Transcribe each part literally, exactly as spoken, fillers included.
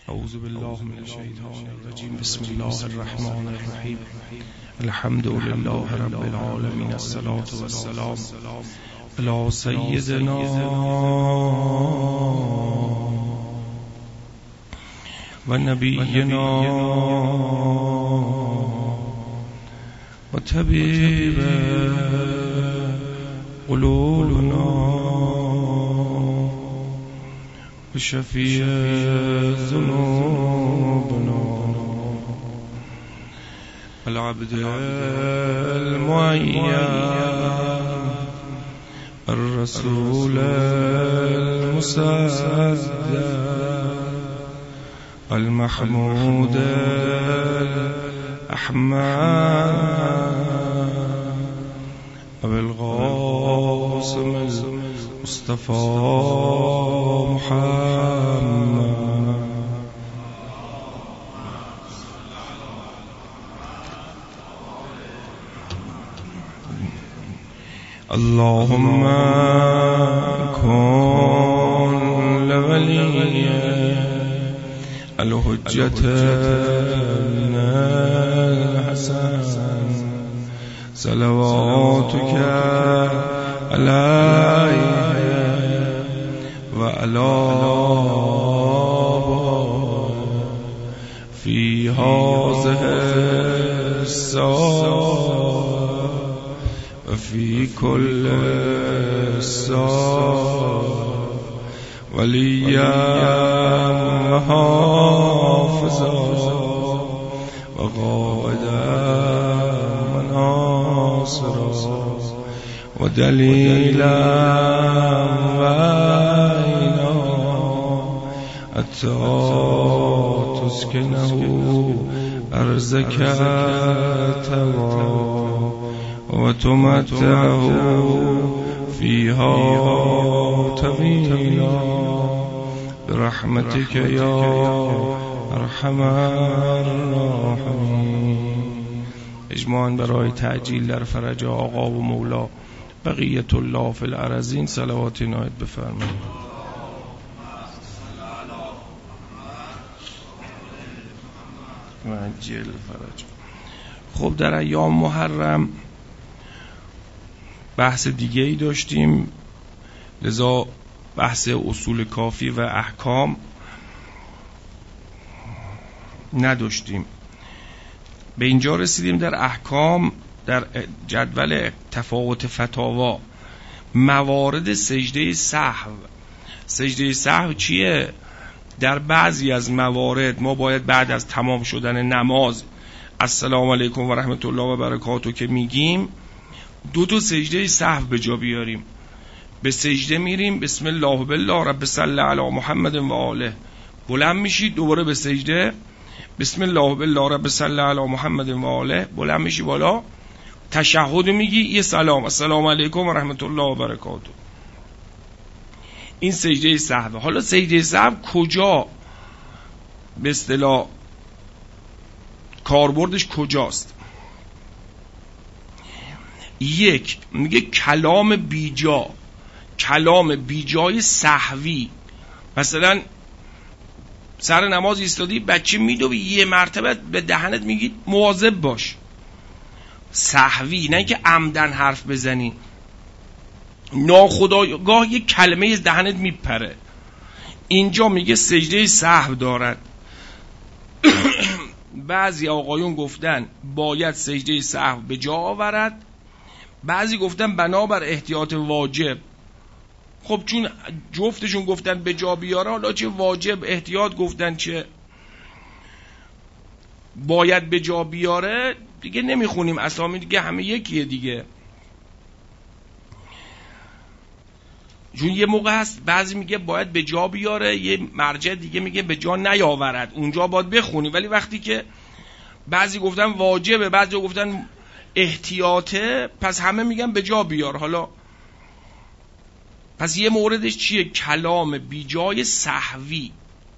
اعوذ بالله من الشیطان الرجیم. بسم الله الرحمن الرحیم. الحمد لله رب العالمین. الصلاة والسلام علی سیدنا و نبینا و طبیب قلوبنا و شفیع ذنوبنا العبد المعین الرسول المصدق المحمود الأحمد أبي القاسم المصطفى محمد. اللهم كن لولي الحجة الحسن صلواتك عليه وعلى في هذه الساعة وفي كل ساعة وليا وحافظا وقائدا وناصرا ودليلا وعينا حتى تسكنه أرزك تبعا وتمتعه فيها طويلا برحمتك يا ارحم الراحمین. اجماعاً برای تعجیل در فرج آقا و مولا بقیت الله فی الارضین صلوات عنایت بفرمایید. عجل فرج. خب در ایام محرم بحث دیگه ای داشتیم، لذا بحث اصول کافی و احکام نداشتیم. به اینجا رسیدیم در احکام، در جدول تفاوت فتاوا موارد سجده سهو. سجده سهو چیه؟ در بعضی از موارد ما باید بعد از تمام شدن نماز السلام علیکم و رحمت الله و برکاته که میگیم دو تا سجده سهو به جا بیاریم. به سجده میریم بسم الله بالله رب صل علی محمد و آله، بلند میشی دوباره به سجده بسم الله بالله رب صل علی محمد و آله، بلند میشی بالا تشهد میگی یه سلام السلام علیکم و رحمت الله و برکاته. این سجده سهو. حالا سجده سهو کجا به اصطلاح کاربردش کجاست؟ یک میگه کلام بیجا، کلام بیجای سهوی. مثلا سر نماز ایستادی بچه میدوی یه مرتبه به دهنت میگی مواظب باش، سهوی، نه که عمدن حرف بزنی، ناخودآگاه یه کلمه از دهنت میپره. اینجا میگه سجده سهو دارد. بعضی آقایون گفتن باید سجده سهو به جا آورد، بعضی گفتن بنابر احتیاط واجب. خب چون جفتشون گفتن به جا بیاره، حالا چه واجب احتیاط گفتن چه باید به جا بیاره دیگه نمیخونیم، اسامی دیگه همه یکیه دیگه. چون یه موقع هست بعضی میگه باید به جا بیاره، یه مرجع دیگه میگه به جا نیاورد، اونجا باید بخونی. ولی وقتی که بعضی گفتن واجبه بعضی گفتن احتیاطه، پس همه میگن به جا بیار. حالا پس یه موردش چیه؟ کلام بیجای سهوی.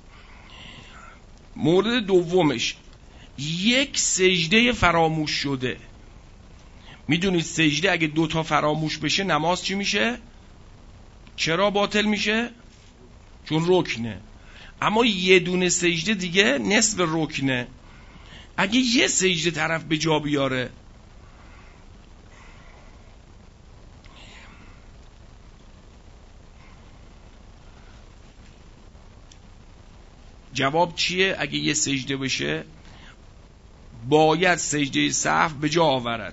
مورد دومش یک سجده فراموش شده. میدونید سجده اگه دوتا فراموش بشه نماز چی میشه؟ چرا باطل میشه؟ چون رکنه. اما یه دونه سجده دیگه نصف رکنه. اگه یه سجده طرف به جا بیاره، جواب چیه؟ اگه یه سجده بشه باید سجده سهو به جا آورد.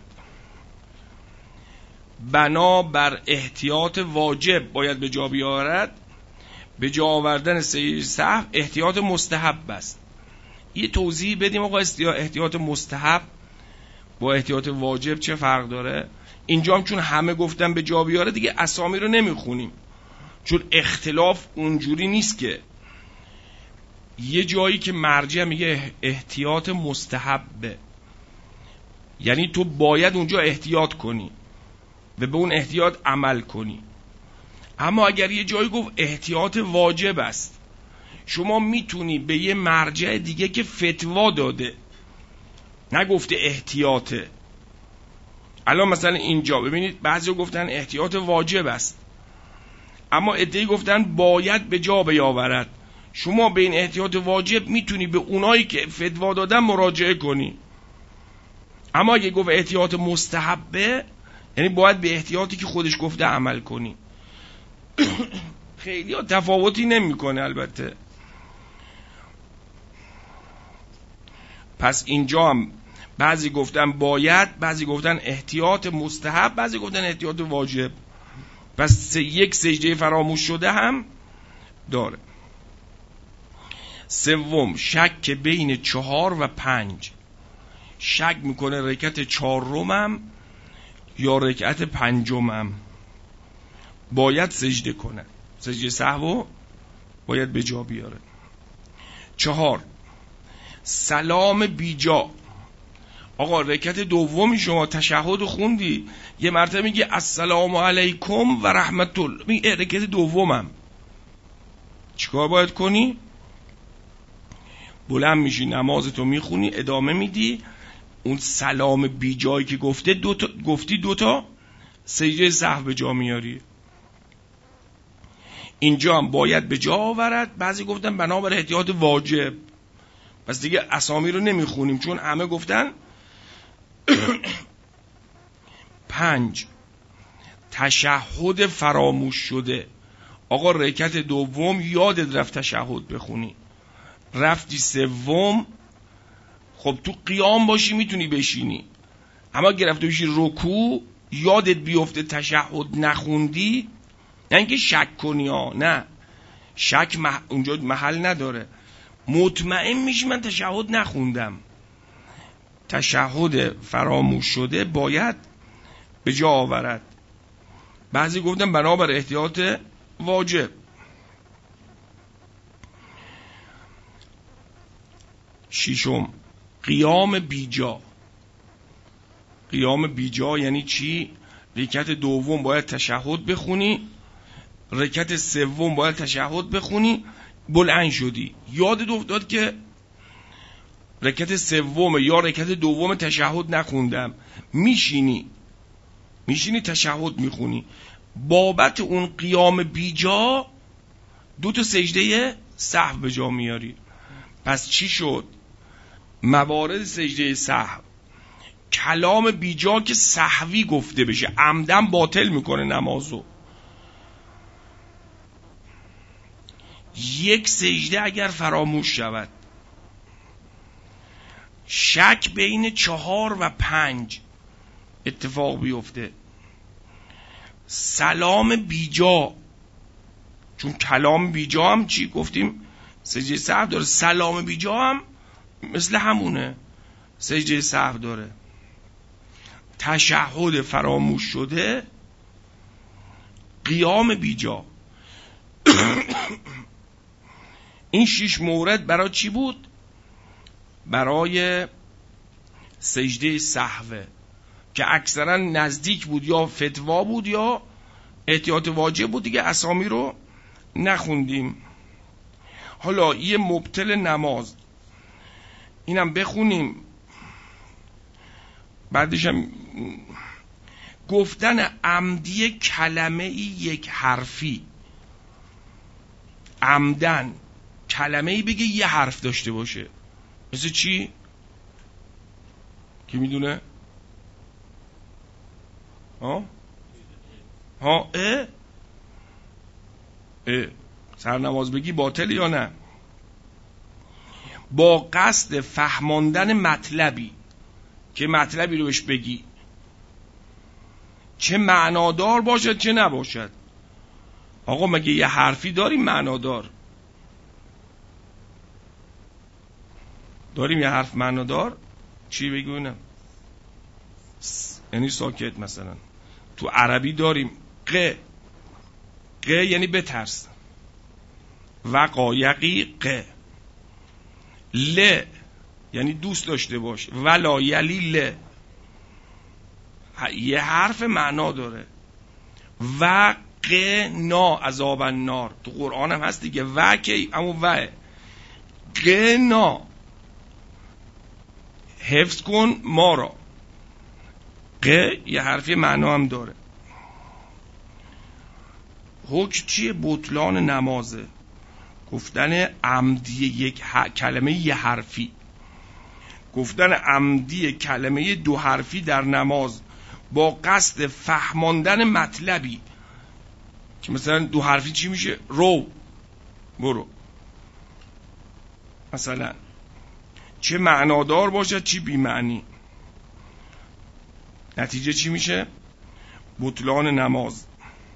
بنا بر احتیاط واجب باید به جا بیاورد. به جا آوردن سجده سهو احتیاط مستحب است. یه توضیح بدیم آقا، احتیاط مستحب با احتیاط واجب چه فرق داره؟ اینجا هم چون همه گفتن به جا بیاره دیگه اسامی رو نمیخونیم، چون اختلاف اونجوری نیست که یه جایی که مرجع میگه احتیاط مستحبه، یعنی تو باید اونجا احتیاط کنی و به اون احتیاط عمل کنی. اما اگر یه جایی گفت احتیاط واجب است، شما میتونی به یه مرجع دیگه که فتوا داده نگفته احتیاطه. الان مثلا اینجا ببینید بعضی گفتن احتیاط واجب است، اما عده‌ای گفتن باید به جا بیاورد. شما به این احتیاط واجب میتونی به اونایی که فتوا دادن مراجعه کنی. اما اگه گفت احتیاط مستحبه، یعنی باید به احتیاطی که خودش گفته عمل کنی. خیلی تفاوتی نمیکنه البته. پس اینجا هم بعضی گفتن باید، بعضی گفتن احتیاط مستحب، بعضی گفتن احتیاط واجب. پس یک سجده فراموش شده هم داره. سوم، شک بین چهار و پنج. شک میکنه رکعت چهارمم یا رکعت پنجمم، باید سجده کنه، سجده سهو باید به جا بیاره. چهار، سلام بیجا. آقا رکعت دومی شما تشهد خوندی، یه مرتبه میگی السلام علیکم و رحمت الله، میگی رکعت دومم، چیکار باید کنی؟ بلند میشی نمازتو میخونی، ادامه میدی، اون سلام بی جایی که گفته دوتا گفتی دوتا سجده سهو به جا میاری. اینجا هم باید به جا آورد. بعضی گفتن بنابر احتیاط واجب، پس دیگه اسامی رو نمیخونیم چون همه گفتن. پنج، تشهد فراموش شده. آقا رکعت دوم یادت رفت تشهد بخونی، رفتی سوم، خب تو قیام باشی میتونی بشینی، اما گرفته باشی رکوع یادت بیفته تشهد نخوندی، نه اینکه شک کنی ها، نه شک مح... اونجا محل نداره، مطمئن میشی من تشهد نخوندم. تشهد فراموش شده باید به جا آورد. بعضی گفتن بنابر احتیاط واجب. ششم، قیام بیجا. قیام بیجا یعنی چی؟ رکعت دوم باید تشهد بخونی، رکعت سوم باید تشهد بخونی، بلند شدی یادت افتاد که رکعت سوم یا رکعت دوم تشهد نخوندم، میشینی میشینی تشهد میخونی، بابت اون قیام بیجا دو تا سجده سهو به جا میاری. پس چی شد؟ موارد سجده سهو، کلام بیجا که سهوی گفته بشه، عمدن باطل میکنه نمازو. یک سجده اگر فراموش شود، شک بین چهار و پنج اتفاق بیفته، سلام بیجا، چون کلام بیجا هم چی گفتیم سجده سهو داره، سلام بیجا هم مثل همونه سجده سهو داره. تشهد فراموش شده، قیام بیجا. این شش مورد برای چی بود؟ برای سجده سهو که اکثرا نزدیک بود، یا فتوا بود یا احتیاط واجب بود، دیگه اسامی رو نخوندیم. حالا یه مبطل نماز اینم بخونیم، بعدش هم گفتن عمدی کلمه یک حرفی، عمدن کلمه‌ای بگه یه حرف داشته باشه. مثل چی؟ کی میدونه؟ ها؟ ها اه؟ اه سرنماز بگی باطل یا نه؟ با قصد فهماندن مطلبی که مطلبی رو بهش بگی، چه معنادار باشد چه نباشد. آقا مگه یه حرفی داریم معنادار؟ داریم یه حرف معنادار؟ چی بگوینم؟ یعنی ساکت. مثلا تو عربی داریم ق، ق یعنی بترس، وقایقی ق. ل یعنی دوست داشته باش، ولا یلی ل، یه حرف معنا داره. و ق نا عذاب النار، تو قرآن هم هست دیگه. و که امو و ق نا، حفظ کن ما را. ق یه حرفی معنا هم داره. حکم چیه؟ بطلان نمازه. گفتن عمدی یک ح... کلمه یه حرفی، گفتن عمدی کلمه دو حرفی در نماز با قصد فهماندن مطلبی که مثلا دو حرفی چی میشه؟ رو، برو. مثلا چه معنادار باشد چی بی معنی. نتیجه چی میشه؟ بطلان نماز.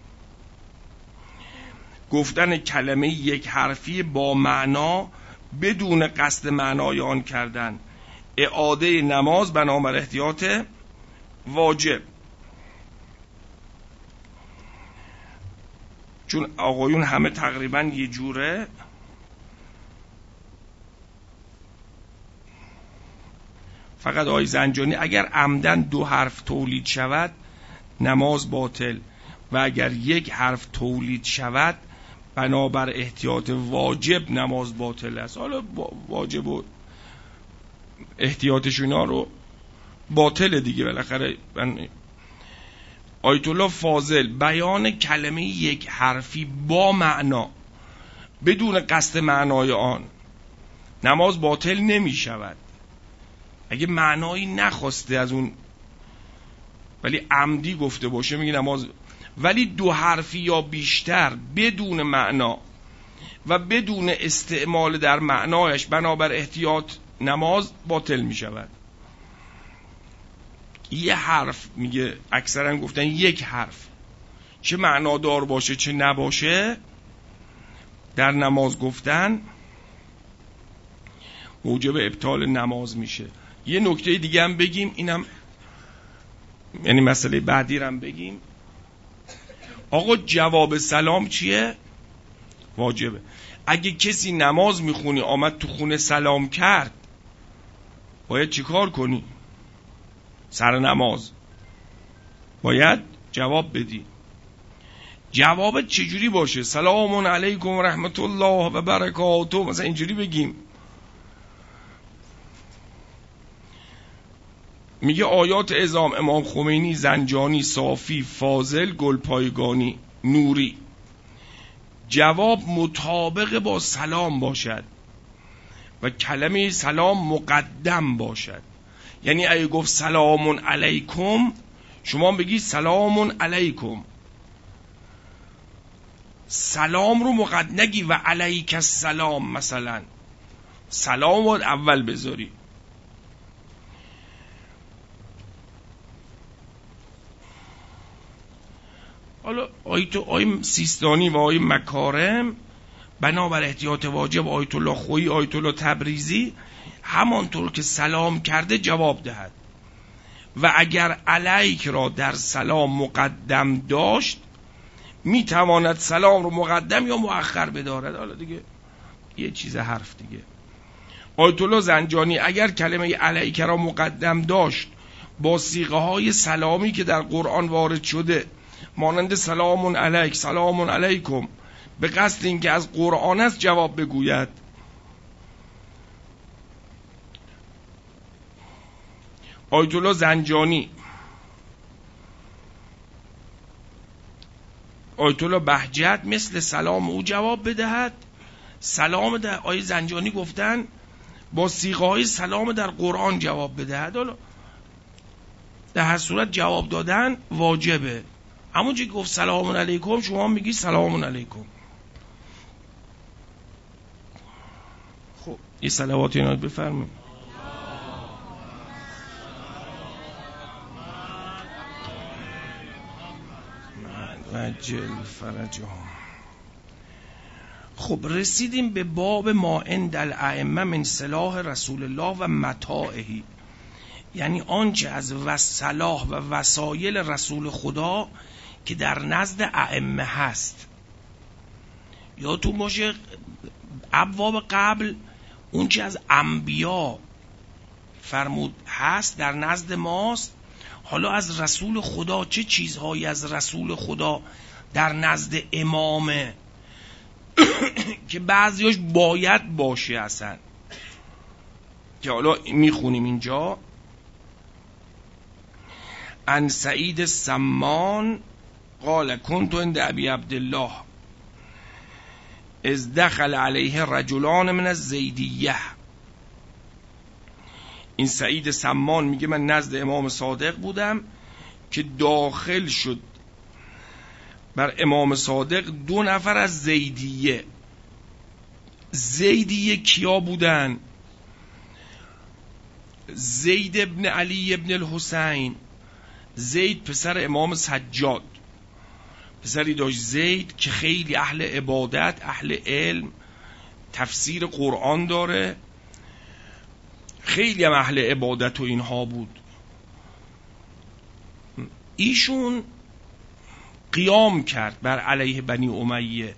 گفتن کلمه یک حرفی با معنا بدون قصد معنای آن کردن. اعاده نماز بنابر احتیاط واجب. چون آقایون همه تقریبا یه جوره، فقط آقای زنجانی اگر عمدن دو حرف تولید شود نماز باطل، و اگر یک حرف تولید شود بنابر احتیاط واجب نماز باطل است. حالا واجب و احتیاطشون ها رو باطل دیگه بالاخره. آیت الله فاضل بیان کلمه یک حرفی با معنا بدون قصد معنای آن، نماز باطل نمی شود اگه معنایی نخواسته از اون، ولی عمدی گفته باشه میگه نماز. ولی دو حرفی یا بیشتر بدون معنا و بدون استعمال در معنایش بنابر احتیاط نماز باطل می شود. یه حرف میگه اکثرا گفتن یک حرف چه معنادار باشه چه نباشه در نماز گفتن موجب ابطال نماز میشه. یه نکته دیگه هم بگیم، اینم یعنی مسئله بعدی رو هم بگیم. آقا جواب سلام چیه؟ واجبه. اگه کسی نماز میخونی آمد تو خونه سلام کرد باید چی کار کنی؟ سر نماز باید جواب بدی. جوابت چجوری باشه؟ سلام علیکم و رحمت الله و برکاته، مثلا اینجوری بگیم. میگه آیات اعظام امام خمینی، زنجانی، صافی، فاضل، گلپایگانی، نوری. جواب مطابق با سلام باشد و کلمه سلام مقدم باشد. یعنی اگه گفت سلام علیکم شما بگی سلام علیکم، سلام رو مقدم نگی و علیک السلام. مثلا سلام باید اول بذاری. حالا آیت آی سیستانی و آی مکارم بنابر احتیاط واجب آیت الله خویی، آیت الله تبریزی همانطور که سلام کرده جواب دهد و اگر علیک را در سلام مقدم داشت میتواند سلام رو مقدم یا مؤخر بدارد. حالا دیگه یه چیز حرف دیگه. آیت الله زنجانی اگر کلمه علیک را مقدم داشت با صیغه های سلامی که در قرآن وارد شده مانند سلام علیک، سلام علیکم، به قصد اینکه از قرآن است جواب بگوید. آیت الله زنجانی، آیت الله بهجت مثل سلام او جواب بدهد سلام در آیه زنجانی گفتن با صیغه های سلام در قرآن جواب بدهد. حالا در هر صورت جواب دادن واجبه. همونجوری که گفت سلام علیکم شما میگی سلام علیکم. خب یه صلواتی عنایت بفرمایید. عجل فرجهم. خب رسیدیم به باب ما عند الائمه من سلاح رسول الله و متاعه، یعنی آنچه از صلاح و وسایل رسول خدا که در نزد ائمه هست. یا تو باشه ابواب قبل اون چه از انبیا فرمود هست در نزد ماست، حالا از رسول خدا چه چیزهایی از رسول خدا در نزد امامه که بعضیاش باید باشه اصلا، که حالا میخونیم اینجا. عن سعید السمان قال كنت عند ابي عبدالله اذ دخل علیه رجلان من الزیدیه. این سعید سمان میگه من نزد امام صادق بودم که داخل شد بر امام صادق دو نفر از زیدیه. زیدیه کیا بودن؟ زید ابن علی ابن الحسین. زید پسر امام سجاد، پسری داشت زید که خیلی اهل عبادت، اهل علم، تفسیر قرآن داره، خیلی هم اهل عبادت و اینها بود. ایشون قیام کرد بر علیه بنی امیه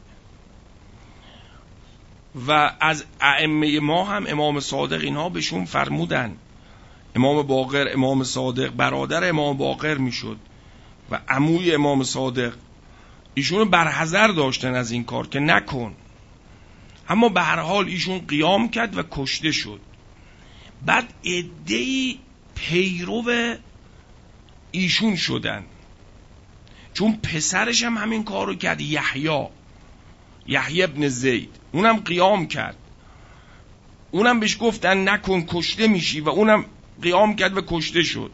و از ائمه ما هم امام صادق اینها بهشون فرمودن. امام باقر، امام صادق برادر امام باقر میشد و عموی امام صادق، ایشونو برحذر داشتن از این کار که نکن، اما به هر حال ایشون قیام کرد و کشته شد. بعد عده‌ای پیرو ایشون شدن، چون پسرش هم همین کارو کرد، یحیی یحیی ابن زید، اونم قیام کرد، اونم بهش گفتن نکن کشته میشی و اونم قیام کرد و کشته شد.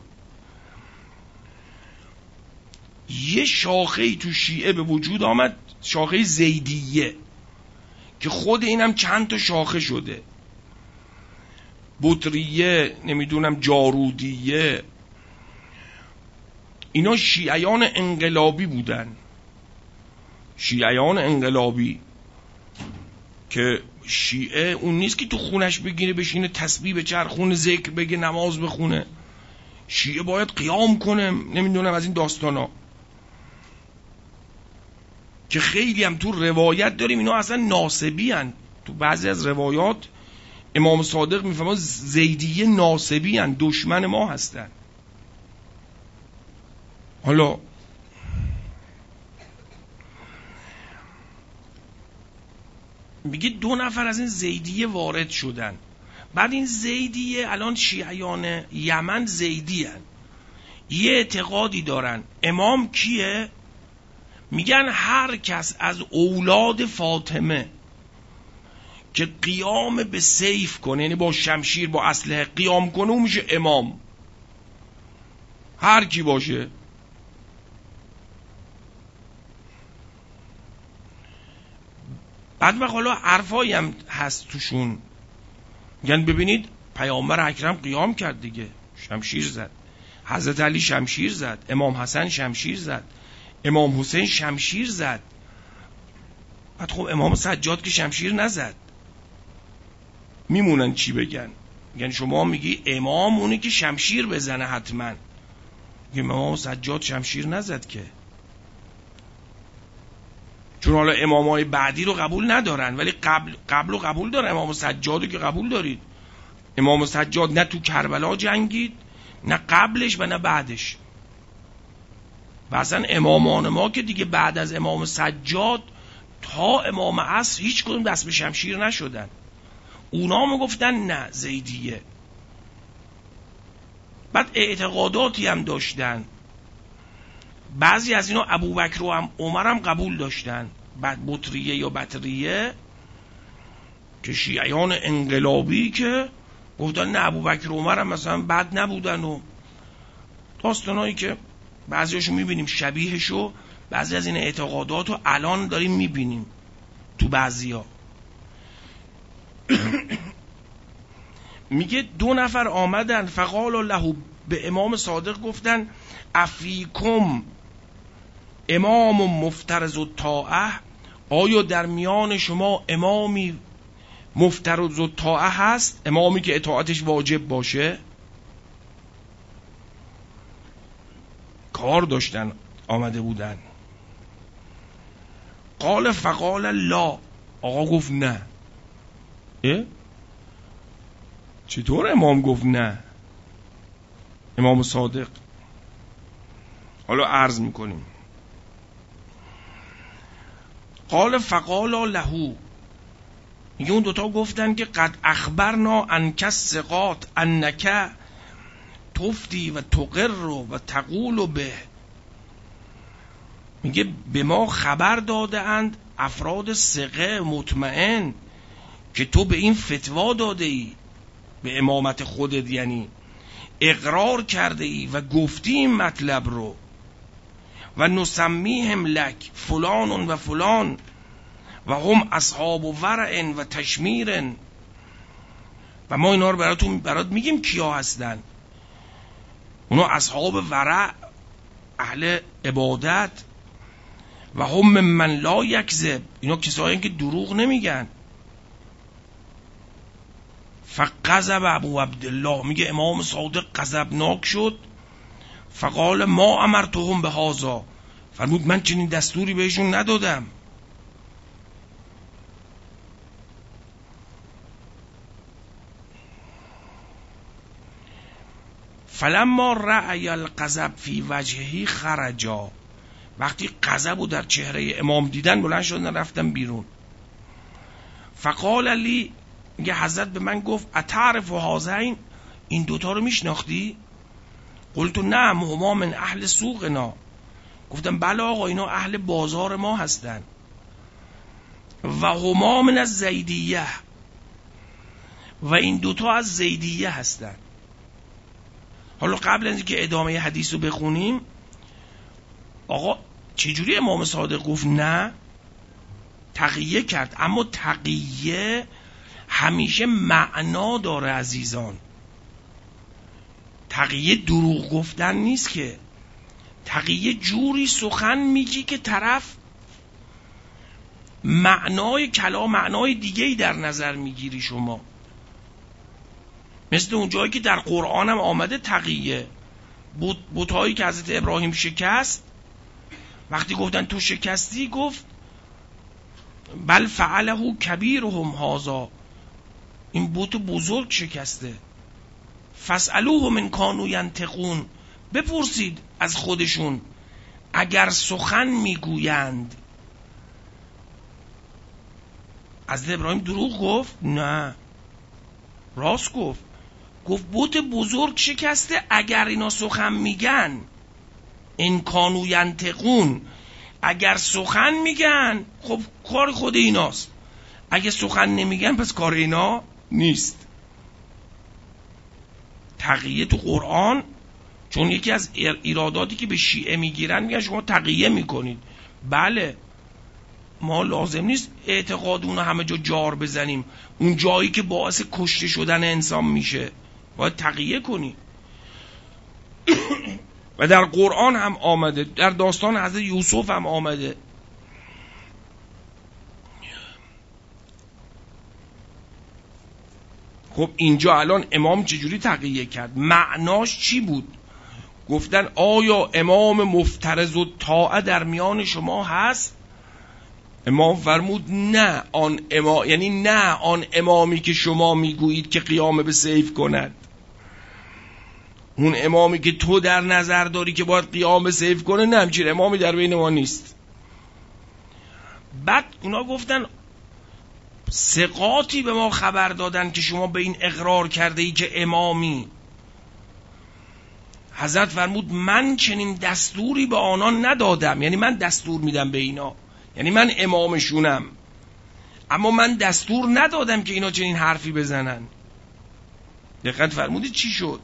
یه شاخه‌ای تو شیعه به وجود آمد، شاخه زیدیه، که خود اینم چند تا شاخه شده، بطریه، نمیدونم جارودیه. اینا شیعیان انقلابی بودن، شیعیان انقلابی که شیعه اون نیست که تو خونش بگیره بشینه تسبیح بچرخونه، ذکر بگه، نماز بخونه. شیعه باید قیام کنه، نمیدونم از این داستانا که خیلی هم تو روایت داریم اینا اصلا ناصبی هن. تو بعضی از روایات امام صادق میفهمه زیدیه ناصبی هن، دشمن ما هستن. حالا میگه دو نفر از این زیدیه وارد شدن. بعد این زیدیه الان شیعیان یمن زیدی هن. یه اعتقادی دارن امام کیه؟ میگن هر کس از اولاد فاطمه که قیام به سیف کنه، یعنی با شمشیر با اسلحه قیام کنه، اون میشه امام، هر کی باشه. بعد حالا حرفایی هم هست توشون، یعنی ببینید پیامبر اکرم قیام کرد دیگه، شمشیر زد، حضرت علی شمشیر زد، امام حسن شمشیر زد، امام حسین شمشیر زد. بعد خب امام سجاد که شمشیر نزد، میمونن چی بگن؟ یعنی شما میگی امام اونی که شمشیر بزنه حتما، امام سجاد شمشیر نزد که، چون حالا امامای بعدی رو قبول ندارن ولی قبل قبل رو قبول دارن. امام سجاد رو که قبول دارید، امام سجاد نه تو کربلا جنگید، نه قبلش و نه بعدش. و اصلا امامان ما که دیگه بعد از امام سجاد تا امام عصر هیچ کدوم دست به شمشیر نشدن. اونا هم گفتن نه زیدیه. بعد اعتقاداتی هم داشتن، بعضی از اینا ابوبکر و هم عمر هم قبول داشتن، بعد بطریه یا بطریه. که شیعیان انقلابی که گفتن نه ابوبکر و عمر هم مثلا بد نبودن و داستانایی که بعضیاشو میبینیم شبیهشو، بعضی از این اعتقاداتو الان داریم میبینیم تو بعضیا. میگه دو نفر آمدن فقال له، به امام صادق گفتن افیکم امام مفترض الطاعه، آیا در میان شما امامی مفترض الطاعه هست، امامی که اطاعتش واجب باشه؟ کار داشتن آمده بودن. قال فقال لا، آقا گفت نه. اه؟ چطور امام گفت نه؟ امام صادق. حالا عرض میکنیم. قال فقال له، میگه اون دوتا گفتن که قد اخبرنا انک الثقات انک تفتی و تقر و تقول به، میگه به ما خبر داده اند افراد ثقه مطمئن که تو به این فتوا داده ای، به امامت خودت یعنی اقرار کرده ای و گفتی این مطلب رو، و نسمیهم لک فلان و فلان و هم اصحاب و ورع و تشمیر، و ما اینا رو براتون برات میگیم کیا هستن. اونا اصحاب ورع، اهل عبادت، و هم من لا یکذب، اینا کسایی که دروغ نمیگن. فغضب ابو عبدالله، میگه امام صادق غضبناک شد. فقال ما امرتهم به هذا، فرمود من چنین دستوری بهشون ندادم. فلما رأی الغضب فی وجهه خرجا، وقتی غضب رو در چهره امام دیدن بلند شدن رفتن بیرون. فقال لی، میگه حضرت به من گفت اتعرف هذین، این دوتا رو میشناختی؟ قلت نعم هما من اهل سوقنا، گفتم بله آقا اینا اهل بازار ما هستن. و هما من از زیدیه، و این دوتا از زیدیه هستن. حالا قبل از اینکه ادامه حدیث رو بخونیم، آقا چجوری امام صادق گفت نه؟ تقیه کرد، اما تقیه همیشه معنا داره عزیزان. تقیه دروغ گفتن نیست که، تقیه جوری سخن میگی که طرف معنای کلام معنای دیگه‌ای در نظر میگیری شما. مثل اون جایی که در قرآن هم آمده تقیه، بت‌هایی که حضرت ابراهیم شکست، وقتی گفتن تو شکستی، گفت بل فعله کبیرهم هذا، این بت بزرگ شکسته. فاسألوهم ان کانوا ینطقون، بپرسید از خودشون اگر سخن میگویند. حضرت ابراهیم دروغ گفت؟ نه، راست گفت. گفت بت بزرگ شکسته، اگر اینا سخن میگن، ان کانوا ینطقون، اگر سخن میگن خب کار خود ایناست، اگه سخن نمیگن پس کار اینا نیست. تقیه تو قرآن، چون یکی از ایراداتی که به شیعه میگیرن میگن شما تقیه میکنید. بله، ما لازم نیست اعتقادونو همه جا جار بزنیم، اون جایی که باعث کشته شدن انسان میشه باید تقیه کنی. و در قرآن هم آمده، در داستان حضرت یوسف هم آمده. خب اینجا الان امام چجوری تقیه کرد؟ معناش چی بود؟ گفتن آیا امام مفترض الطاعه در میان شما هست؟ امام فرمود نه آن امام، یعنی نه آن امامی که شما میگویید که قیام به سیف کند، اون امامی که تو در نظر داری که باید قیام به سیف کنه، نه همچین امامی در بین ما نیست. بعد اونا گفتن ثقاتی به ما خبر دادن که شما به این اقرار کرده ای که امامی. حضرت فرمود من چنین دستوری به آنان ندادم، یعنی من دستور میدم به اینا، یعنی من امامشونم. اما من دستور ندادم که اینا چنین حرفی بزنن. دقت فرمودید چی شد؟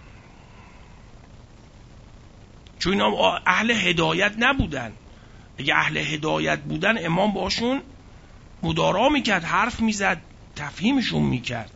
چون اینا اهل هدایت نبودن. اگه اهل هدایت بودن امام باشون مدارا میکرد، حرف میزد، تفهیمشون میکرد.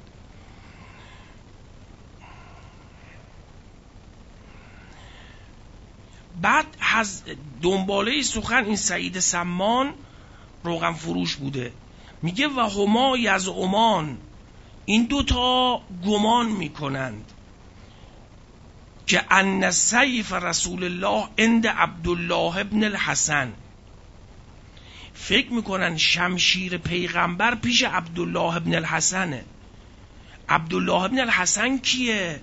بعد دنباله سخن این سعید سمان روغن فروش بوده، میگه و هما یزعمان، این دوتا گمان میکنند که ان سیف رسول الله عند عبدالله ابن الحسن، فکر میکنن شمشیر پیغمبر پیش عبدالله ابن الحسنه. عبدالله ابن الحسن کیه؟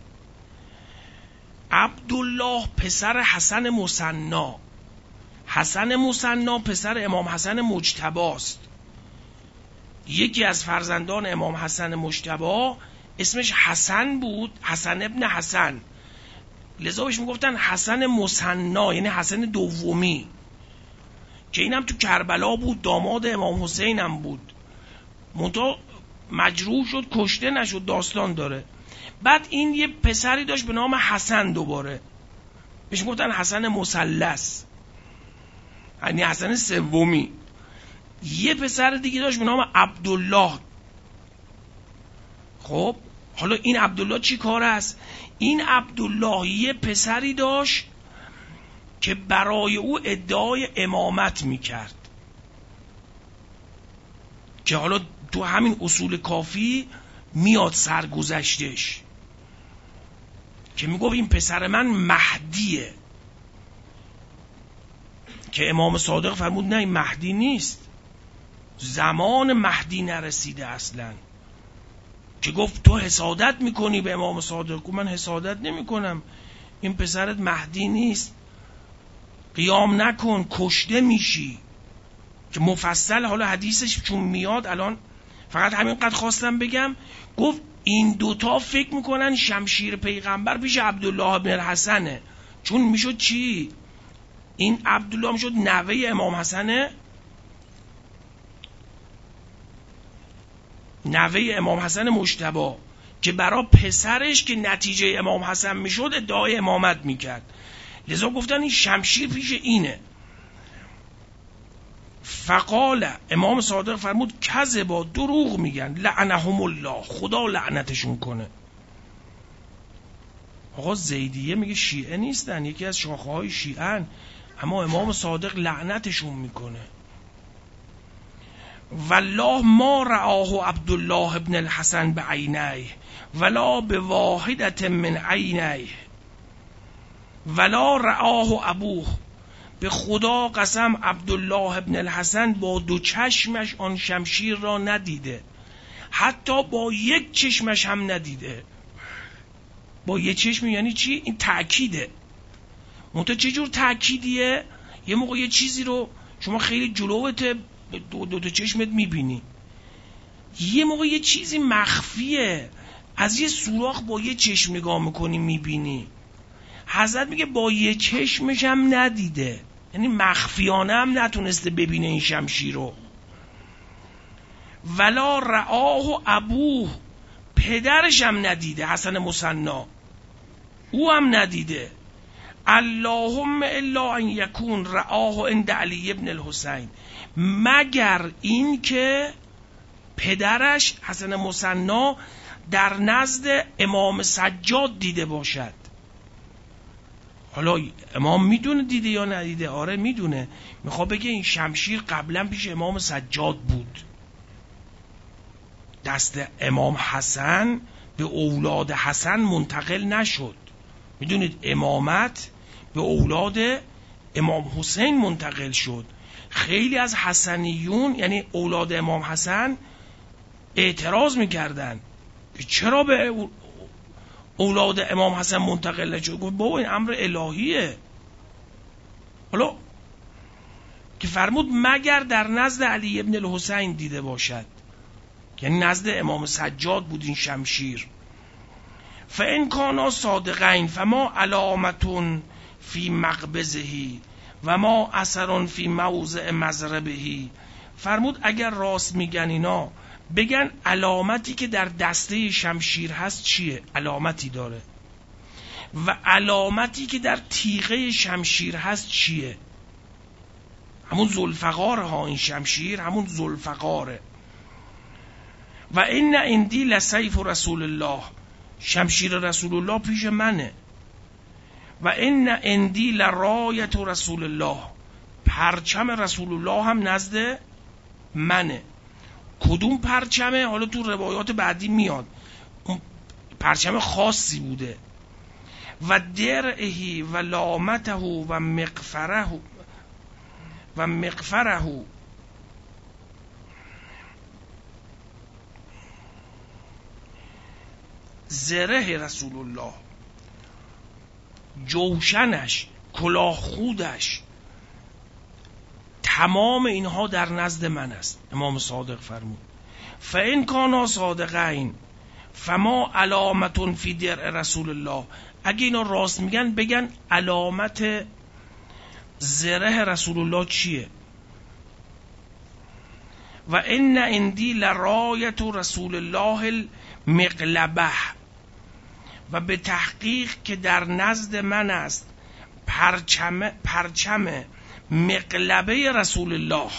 عبدالله پسر حسن مثنا. حسن مثنا پسر امام حسن مجتباست. یکی از فرزندان امام حسن مجتبا اسمش حسن بود، حسن ابن حسن، لذا بهش میگفتن حسن مثنا، یعنی حسن دومی، که اینم تو کربلا بود، داماد امام حسین هم بود، منتها مجروح شد، کشته نشد، داستان داره. بعد این یه پسری داشت به نام حسن، دوباره بهش میگفتن حسن مثلث، یعنی حسن سومی. یه پسر دیگه داشت به نام عبدالله. خب حالا این عبدالله چی کار است؟ این عبدالله یه پسری داشت که برای او ادعای امامت میکرد، که حالا تو همین اصول کافی میاد سرگذشتش، که میگفت این پسر من مهدیه، که امام صادق فرمود نه این مهدی نیست، زمان مهدی نرسیده اصلا. که گفت تو حسادت میکنی به امام صادق. گفت من حسادت نمی کنم، این پسرت مهدی نیست، قیام نکن کشته میشی. که مفصل حالا حدیثش چون میاد الان فقط همینقدر خواستم بگم. گفت این دوتا فکر میکنن شمشیر پیغمبر پیش عبدالله ابن الحسنه، چون میشد چی؟ این عبدالله میشد نوه امام حسنه، نوه امام حسن مجتبی، که برای پسرش که نتیجه امام حسن میشد ادعای امامت میکرد. لذا گفتن این شمشیر پیش اینه. فقال، امام صادق فرمود کذبا، دروغ میگن، لعنهم الله، خدا لعنتشون کنه. آقا زیدیه میگه شیعه نیستن، یکی از شاخه های شیعه، اما امام صادق لعنتشون میکنه. والله ما رآه عبدالله ابن الحسن بعینیه ولا بواحدت من عینیه ولا رآه ابوه، به خدا قسم عبدالله ابن الحسن با دو چشمش آن شمشیر را ندیده، حتی با یک چشمش هم ندیده. با یک چشم یعنی چی؟ این تأکیده. منتها چه جور تأکیدیه؟ یه موقع یه چیزی رو شما خیلی جلوت دو, دو تا چشمت میبینی، یه موقع یه چیزی مخفیه، از یه سوراخ با یه چشم نگاه میکنی میبینی. حضرت میگه با یه چشمش هم ندیده، یعنی مخفیانه هم نتونسته ببینه این شمشیر رو. ولا رآه ابوه، پدرش هم ندیده، حسن مثنا، او هم ندیده. اللهم الا ان یکون رآه عند علی ابن الحسین، مگر این که پدرش حسن مثنا در نزد امام سجاد دیده باشد. حالا امام میدونه دیده یا ندیده؟ آره میدونه. میخواد بگه این شمشیر قبلا پیش امام سجاد بود، دست امام حسن به اولاد حسن منتقل نشد. میدونید امامت به اولاد امام حسین منتقل شد. خیلی از حسنیون یعنی اولاد امام حسن اعتراض میکردن که چرا به اولاد امام حسن منتقل نشد. گفت بابا این امر الهیه. حالا که فرمود مگر در نزد علی ابن الحسین دیده باشد، یعنی نزد امام سجاد بود این شمشیر. فان کانا صادقین فما علامتون فی مقبضه و ما اثر فی موضع مضربه فرمود اگر راست میگن اینا بگن علامتی که در دسته شمشیر هست چیه؟ علامتی داره. و علامتی که در تیغه شمشیر هست چیه؟ همون ذوالفقار ها، این شمشیر همون ذوالفقاره. و این عندی لسیف رسول الله، شمشیر رسول الله پیش منه. و این عندی لرایت رسول الله، پرچم رسول الله هم نزد منه. کدوم پرچمه؟ حالا تو روایات بعدی میاد اون پرچم خاصی بوده. و درعهی و لامته و مغفره و مغفره زره رسول الله، جوشنش، کلاه خودش، تمام اینها در نزد من است. امام صادق فرمود فإن کانا صادقین فما علامتون فی درع رسول الله، اگه اینا راست میگن بگن علامت زره رسول الله چیه؟ و ان عندی لرایت رسول الله المغلبه، و به تحقیق که در نزد من است پرچم پرچم مغلبه رسول الله.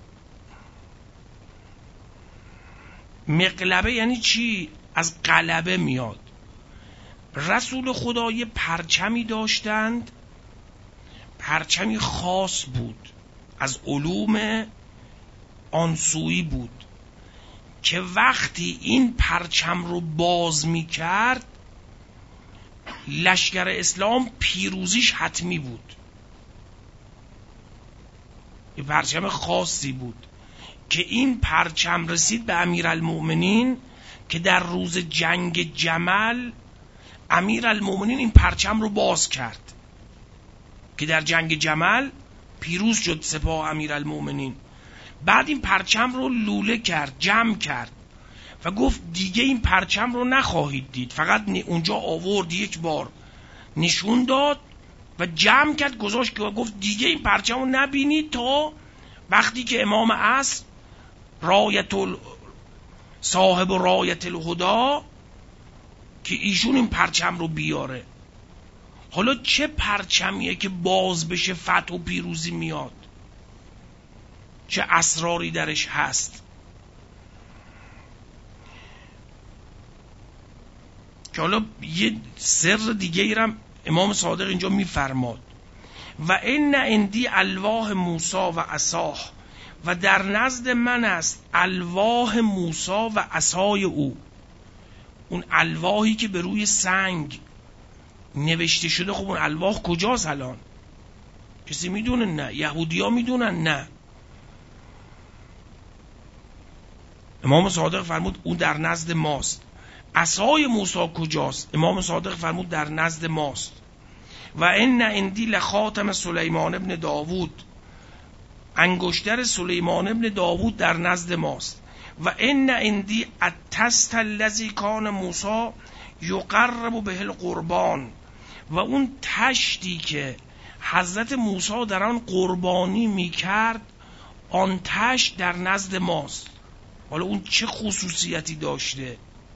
مغلبه یعنی چی؟ از غلبه میاد. رسول خدا یه پرچمی داشتند، پرچمی خاص بود، از علوم آنسویی بود که وقتی این پرچم رو باز می کرد لشکر اسلام پیروزیش حتمی بود. یه پرچم خاصی بود که این پرچم رسید به امیرالمؤمنین که در روز جنگ جمل امیرالمؤمنین این پرچم رو باز کرد که در جنگ جمل پیروز شد سپاه امیرالمؤمنین. بعد این پرچم رو لوله کرد، جمع کرد و گفت دیگه این پرچم رو نخواهید دید. فقط اونجا آورد یک بار نشون داد و جمع کرد گذاشت که گفت دیگه این پرچم رو نبینید تا وقتی که امام عصر رایت ال... صاحب رایت الهدا که ایشون این پرچم رو بیاره. حالا چه پرچمیه که باز بشه فتح و پیروزی میاد؟ چه اسراری درش هست که حالا یه سر دیگه ایرم امام صادق اینجا میفرماد و این عندی الواح موسی و عصاه، و در نزد من است الواح موسی و عصای او. اون الواحی که به روی سنگ نوشته شده، خب اون الواح کجاست الان؟ کسی میدونه؟ نه. یهودی ها میدونن؟ نه. امام صادق فرمود اون در نزد ماست. عصای موسی کجاست؟ امام صادق فرمود در نزد ماست. و ان عندی لخاتم سلیمان ابن داوود، انگشتر سلیمان ابن داوود در نزد ماست. و ان عندی التست الذی کان موسی یقرب به القربان، و اون تشتی که حضرت موسی در آن قربانی میکرد آن تشت در نزد ماست. حالا اون چه خصوصیتی داشته؟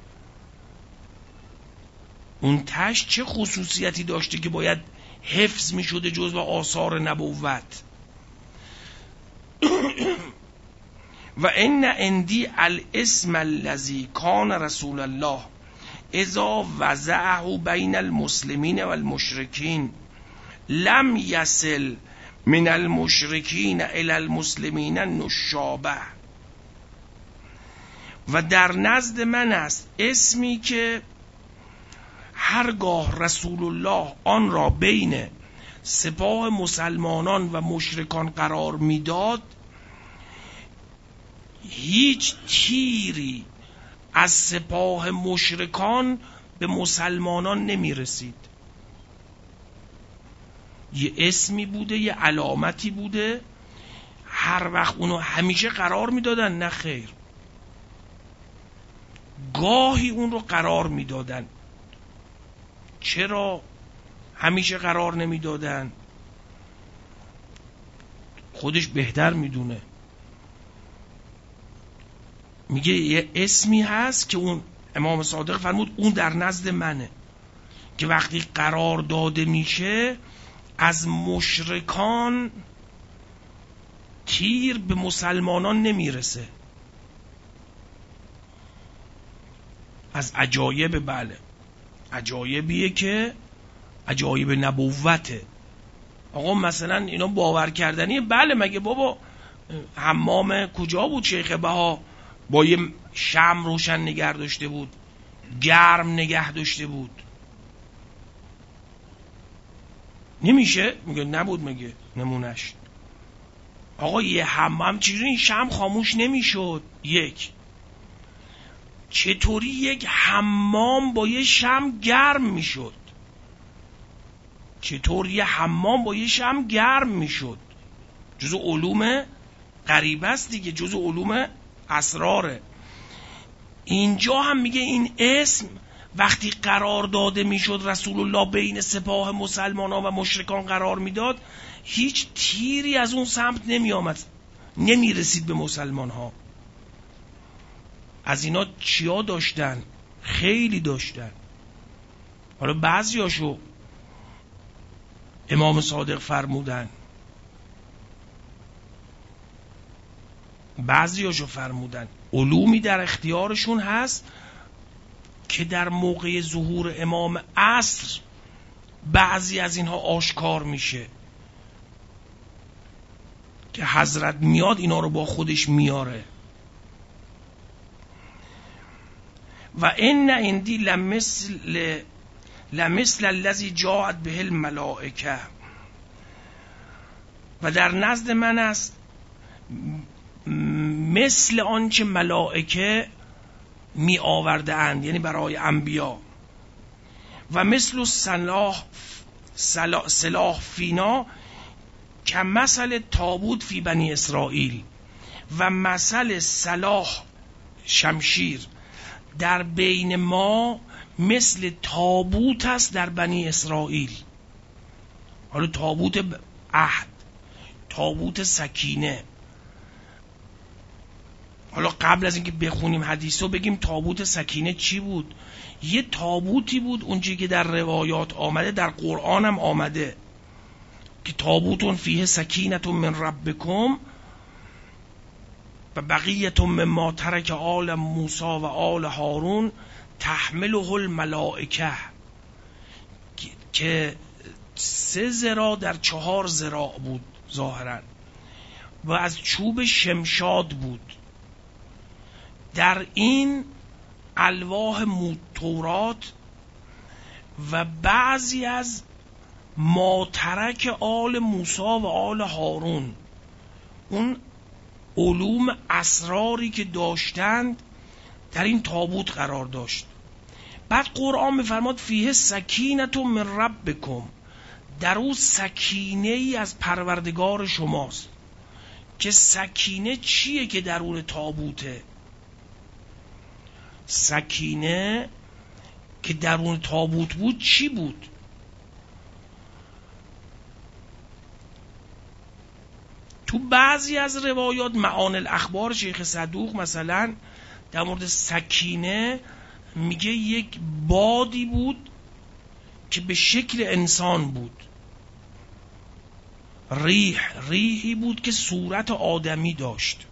اون تشت چه خصوصیتی داشته که باید حفظ می شده جزو آثار نبوت؟ و ان عندی الاسم الذی کان رسول الله اذا وضعه بین المسلمین و المشرکین لم یصل من المشرکین الی المسلمین نشابه. و در نزد من است اسمی که هرگاه رسول الله آن را بین سپاه مسلمانان و مشرکان قرار میداد هیچ تیری از سپاه مشرکان به مسلمانان نمی رسید. یه اسمی بوده، یه علامتی بوده، هر وقت اونو همیشه قرار میدادن؟ نه خیر، گاهی اون رو قرار میدادن. چرا همیشه قرار نمیدادن؟ خودش بهتر میدونه. میگه یه اسمی هست که اون امام صادق فرمود اون در نزد منه، که وقتی قرار داده میشه از مشرکان تیر به مسلمانان نمیرسه. از عجایب، بله عجایبیه که عجایب نبوته. آقا مثلا اینا باور کردنیه؟ بله. مگه بابا حمام کجا بود شیخ بها با یه شمع روشن نگه داشته بود، گرم نگه داشته بود؟ نمیشه؟ میگه نبود. مگه نمونش آقا یه حمام چجوری این شمع خاموش نمیشد؟ یک، چطوری یک حمام با یه شمع گرم میشد؟ چطور یه حمام با یه شمع گرم میشد؟ جزو علوم غریبه است دیگه، جزو علوم اسراره. اینجا هم میگه این اسم وقتی قرار داده میشد رسول الله بین سپاه مسلمانان و مشرکان قرار میداد، هیچ تیری از اون سمت نمی آمد، نمی رسید به مسلمان ها. از اینا چیا داشتن؟ خیلی داشتن. حالا بعضی هاشو امام صادق فرمودن، بعضی هاشو فرمودن. علومی در اختیارشون هست که در موقع ظهور امام عصر بعضی از اینها آشکار میشه که حضرت میاد اینا رو با خودش میاره. و ان عندی لمثل لمثل الذی جاءت به الملائکه، و در نزد من است مثل آنچه ملائکه می آورده اند، یعنی برای انبیا. و مثل سلاح سلاح فینا که مثل تابوت فی بنی اسرائیل، و مثل سلاح شمشیر در بین ما مثل تابوت است در بنی اسرائیل. حالا تابوت عهد، تابوت سکینه. حالا قبل از اینکه بخونیم حدیثو بگیم تابوت سکینه چی بود. یه تابوتی بود اونجایی که در روایات آمده، در قرآن هم آمده که تابوتون فیه سکینة من ربکم و بقیة مما ترک آل موسی و آل هارون تحمله الملائکه، که سه ذراع در چهار ذراع بود ظاهرا و از چوب شمشاد بود. در این الواح تورات و بعضی از ما ترک آل موسی و آل هارون، اون علوم اسراری که داشتند در این تابوت قرار داشت. بعد قرآن میفرماد فیه سکینة من ربکم، در او سکینه ای از پروردگار شماست. که سکینه چیه که درون تابوته؟ سکینه که درون تابوت بود چی بود؟ تو بعضی از روایات معانی الاخبار شیخ صدوق مثلا در مورد سکینه میگه یک بادی بود که به شکل انسان بود، ریح ریحی بود که صورت آدمی داشت.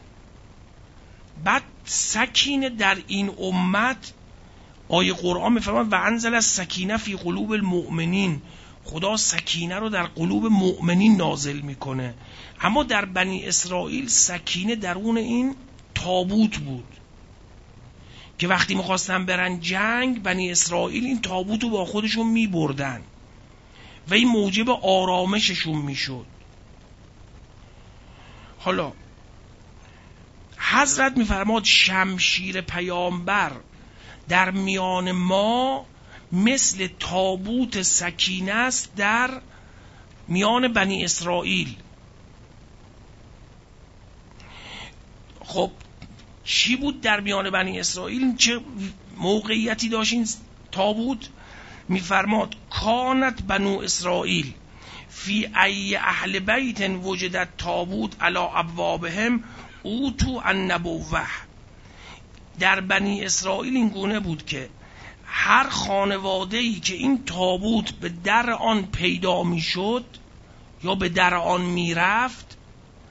بعد سکینه در این امت، آیه قرآن میفرماد و انزل السکینه فی قلوب المؤمنین، خدا سکینه رو در قلوب مؤمنین نازل میکنه. اما در بنی اسرائیل سکینه درون این تابوت بود که وقتی میخواستن برن جنگ، بنی اسرائیل این تابوت رو با خودشون میبردن و این موجب آرامششون میشد. حالا حضرت میفرماد شمشیر پیامبر در میان ما مثل تابوت سکینه است در میان بنی اسرائیل. خب چی بود در میان بنی اسرائیل؟ چه موقعیتی داشت این تابوت؟ میفرماد کانت بنو اسرائیل فی ای اهل بیت وجدت تابوت علی ابوابهم اوتو النبوه. در بنی اسرائیل این گونه بود که هر خانواده‌ای که این تابوت به در آن پیدا میشد یا به در آن میرفت،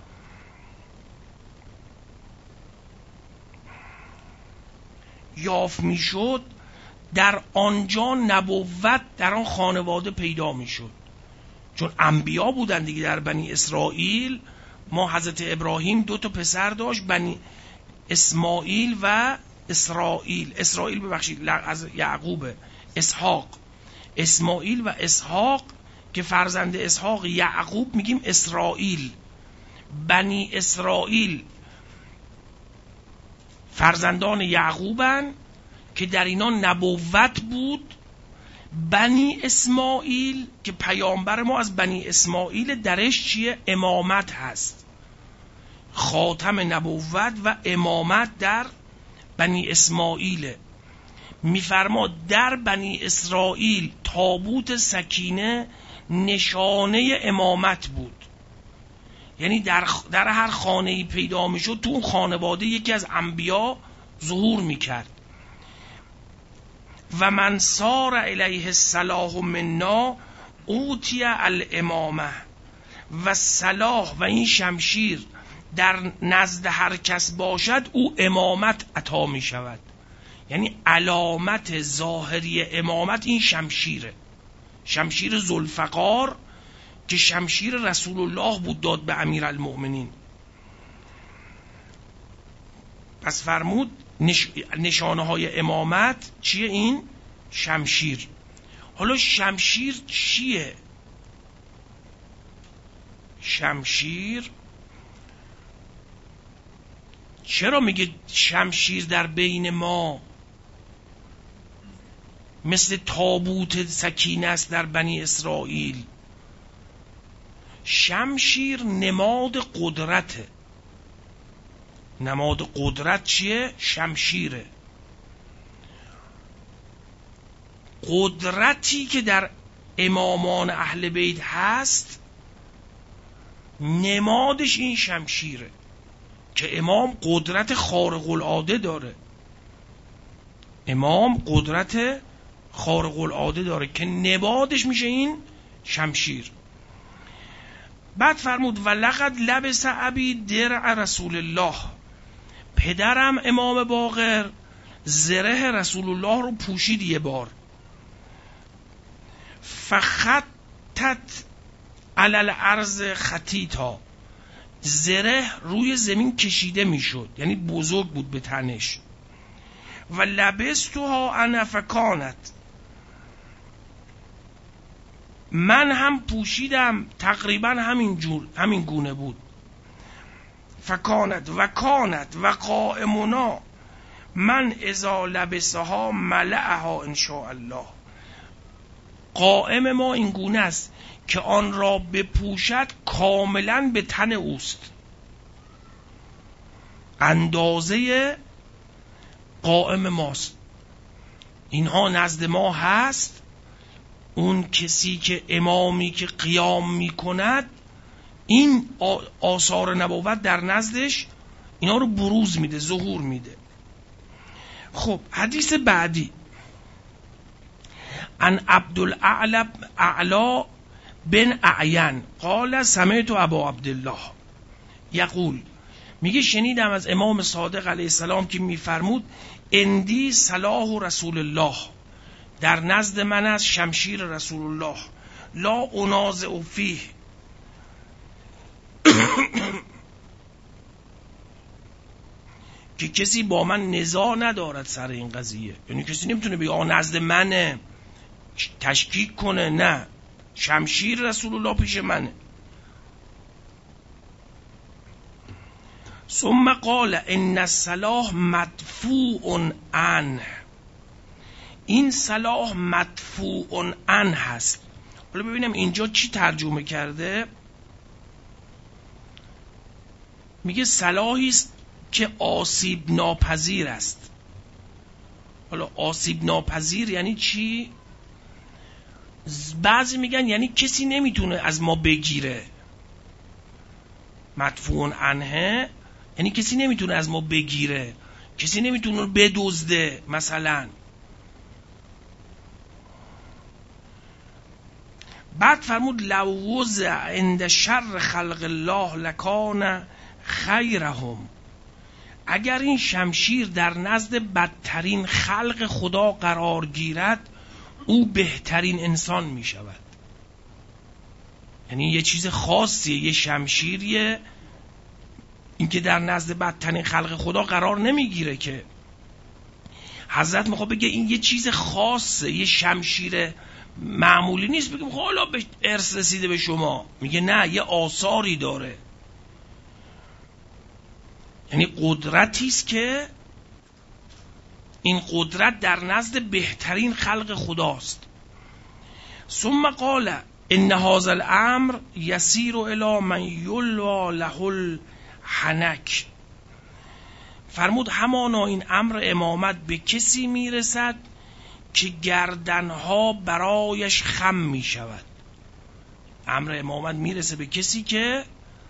یافت میشد، در آنجا نبوت در آن خانواده پیدا میشد. چون انبیا بودن دیگه در بنی اسرائیل. ما حضرت ابراهیم دو تا پسر داشت، بنی اسماعیل و اسرائیل. اسرائیل ببخشید از یعقوب. اسحاق، اسماعیل و اسحاق که فرزند اسحاق یعقوب میگیم اسرائیل. بنی اسرائیل فرزندان یعقوبن که در اینا نبوت بود. بنی اسماعیل که پیامبر ما از بنی اسماعیل، درش چیه؟ امامت هست، خاتم نبوت و امامت در بنی اسماعیل. میفرما در بنی اسرائیل تابوت سکینه نشانه امامت بود، یعنی در, در هر خانه‌ای پیدا میشد تو اون خانواده یکی از انبیا ظهور میکرد. و من سار الیه الصلاح منا اوتی الامامه. و صلاح و این شمشیر در نزد هر کس باشد او امامت عطا می شود. یعنی علامت ظاهری امامت این شمشیره، شمشیر ذوالفقار که شمشیر رسول الله بود داد به امیرالمؤمنین. پس فرمود نش... نشانه های امامت چیه؟ این شمشیر. حالا شمشیر چیه؟ شمشیر چرا میگه شمشیر در بین ما مثل تابوت سکینه است در بنی اسرائیل؟ شمشیر نماد قدرته. نماد قدرت چیه؟ شمشیره. قدرتی که در امامان اهل بیت هست نمادش این شمشیره که امام قدرت خارق العاده داره. امام قدرت خارق العاده داره که نمادش میشه این شمشیر. بعد فرمود و لقد لبس ابی درع رسول الله. پدرم امام باقر زره رسول الله رو پوشید یه بار. فخطت علی الارض خطیتا. زره روی زمین کشیده میشد، یعنی بزرگ بود به تنش. و لبستها انا فکانت. من هم پوشیدم تقریبا همین جور همین گونه بود. فکانت و کانت و قائمنا من اذا لبسها ملعها ان شاء الله. قائم ما این گونه است که آن را بپوشد کاملا به تن اوست. اندازه قائم ماست. اینها نزد ما هست. اون کسی که امامی که قیام میکند این آثار نبوت در نزدش اینا رو بروز میده، ظهور میده. خب حدیث بعدی ان عبدالاعلی بن اعین قال سمعت ابا عبدالله یقول، میگه شنیدم از امام صادق علیه السلام که میفرمود اندی سلاح رسول الله، در نزد من از شمشیر رسول الله، لا انازع فیه، که کسی با من نزاع ندارد سر این قضیه. یعنی کسی نمیتونه بگه آ نزد منه تشکیک کنه، نه، شمشیر رسول الله پیش منه. ثم قال ان السلاح مدفوع عنه. این سلاح مدفوع عنه هست. حالا ببینم اینجا چی ترجمه کرده. میگه سلاحی است که آسیب ناپذیر است. حالا آسیب ناپذیر یعنی چی؟ بعضی میگن یعنی کسی نمیتونه از ما بگیره. مدفوع عنه یعنی کسی نمیتونه از ما بگیره، کسی نمیتونه بدزده مثلا. بعد فرمود لو وضع عند شر خلق الله لکان خیرهم، اگر این شمشیر در نزد بدترین خلق خدا قرار گیرد او بهترین انسان می شود. یعنی یه چیز خاصیه، یه شمشیریه، این که در نزد بدترین خلق خدا قرار نمیگیره که. حضرت میخواد بگه این یه چیز خاصه، یه شمشیر معمولی نیست بگیم خب حالا به ارث رسیده به شما. میگه نه، یه آثاری داره، یعنی قدرتی است که این قدرت در نزد بهترین خلق خداست. ثم قال ان هذا الامر یسیر الی من یلوی له الحنک، فرمود همانا این امر امامت به کسی میرسد که گردنها برایش خم میشود. امر امامت میرسه به کسی که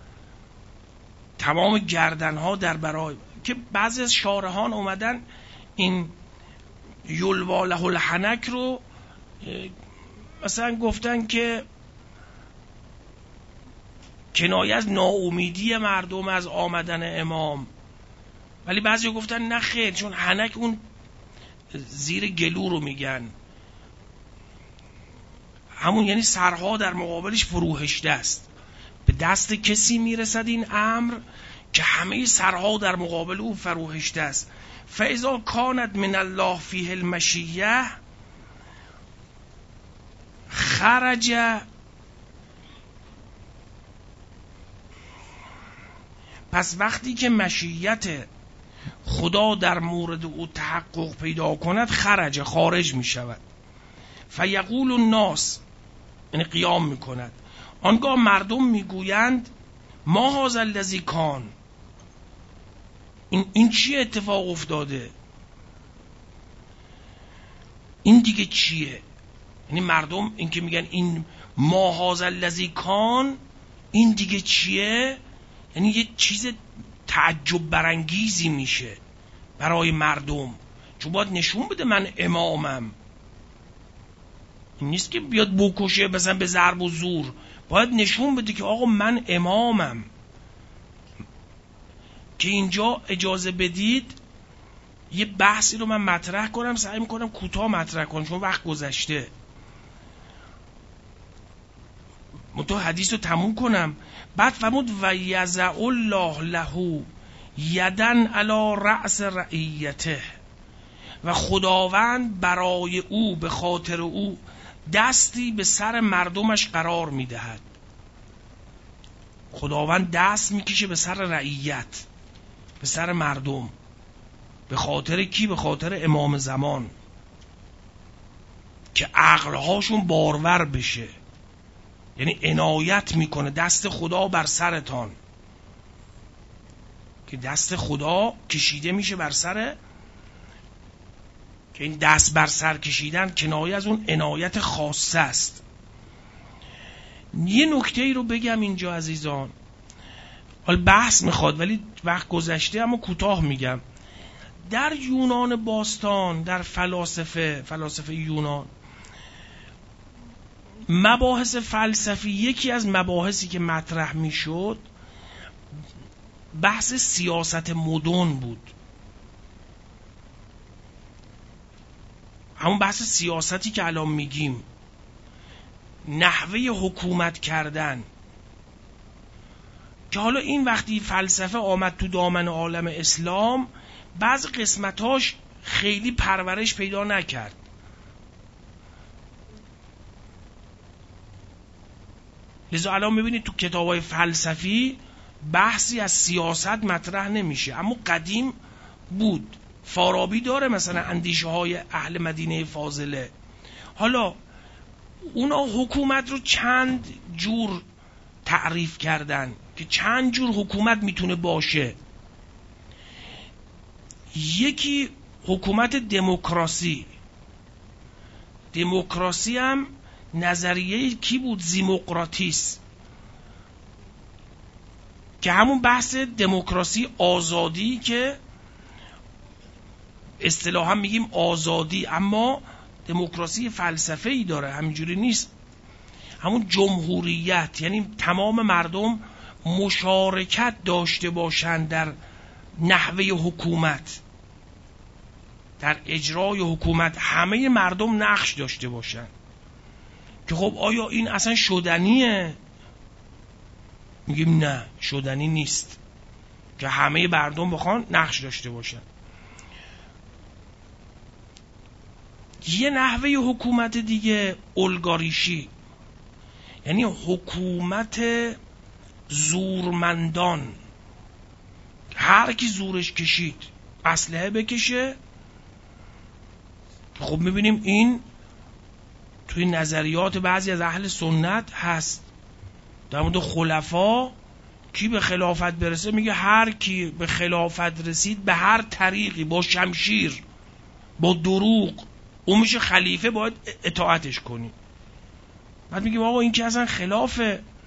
تمام گردنها در برای، که بعضی از شارحان اومدن این یلوی له الحنک رو مثلا گفتن که کنایه از ناامیدی مردم از آمدن امام، ولی بعضی گفتن نه خیر، چون حنک اون زیر گلو رو میگن، همون یعنی سرها در مقابلش فروهشته است. به دست کسی میرسد این امر که همه سرها در مقابل او فروهشته است. فاذا کانت من الله فیه المشیه خرج، پس وقتی که مشیت خدا در مورد او تحقق پیدا کند خرج، خارج می شود. فیقول الناس، یعنی قیام می کند. آنگاه مردم می گویند ما هذا الذی کان، این, این چی اتفاق افتاده، این دیگه چیه؟ یعنی مردم این که میگن این ما هذا الذی کان، این دیگه چیه، یعنی یه چیز تعجب برانگیزی میشه برای مردم، چون باید نشون بده من امامم. این نیست که بیاد بکشه مثلا به ضرب و زور، باید نشون بده که آقا من امامم. که اینجا اجازه بدید یه بحثی رو من مطرح کنم، سعی میکنم کوتاه مطرح کنم چون وقت گذشته، منتها حدیث رو تموم کنم. بعد فرمود و یضع الله له یدن علی رأس رعیته، و خداوند برای او به خاطر او دستی به سر مردمش قرار میدهد. خداوند دست میکشه به سر رعیت، به سر مردم. به خاطر کی؟ به خاطر امام زمان، که عقلهاشون بارور بشه. یعنی عنایت میکنه، دست خدا بر سرتان، که دست خدا کشیده میشه بر سر، که این دست بر سر کشیدن کنایه از اون عنایت خاصه است. یه نکته ای رو بگم اینجا عزیزان، حال بحث میخواد ولی وقت گذشته، اما کوتاه میگم. در یونان باستان، در فلاسفه فلاسفه یونان، مباحث فلسفی، یکی از مباحثی که مطرح میشد بحث سیاست مدن بود. همون بحث سیاستی که الان میگیم، نحوه حکومت کردن، که حالا این وقتی فلسفه آمد تو دامن عالم اسلام، بعض قسمتاش خیلی پرورش پیدا نکرد. لذا الان میبینید تو کتابای فلسفی بحثی از سیاست مطرح نمیشه، اما قدیم بود. فارابی داره مثلا اندیشه های اهل مدینه فاضله. حالا اونا حکومت رو چند جور تعریف کردن که چند جور حکومت میتونه باشه. یکی حکومت دموکراسی. دموکراسی هم نظریه کی بود؟ زیموقراطیس، که همون بحث دموکراسی آزادی که اصطلاحا میگیم آزادی، اما دموکراسی فلسفه‌ای داره، همینجوری نیست. همون جمهوریت یعنی تمام مردم مشارکت داشته باشند در نحوه حکومت، در اجرای حکومت همه مردم نقش داشته باشند. که خب آیا این اصلا شدنیه؟ میگیم نه، شدنی نیست که همه مردم بخوان نقش داشته باشن. یه نحوه حکومت دیگه اولیگارشی، یعنی حکومت زورمندان، هر کی زورش کشید اسلحه بکشه. خب میبینیم این توی نظریات بعضی از اهل سنت هست. در مورد خلفا کی به خلافت برسه میگه هر کی به خلافت رسید به هر طریقی، با شمشیر، با دروغ، اون میشه خلیفه، باید اطاعتش کنی. بعد میگیم آقا این که اصلا خلاف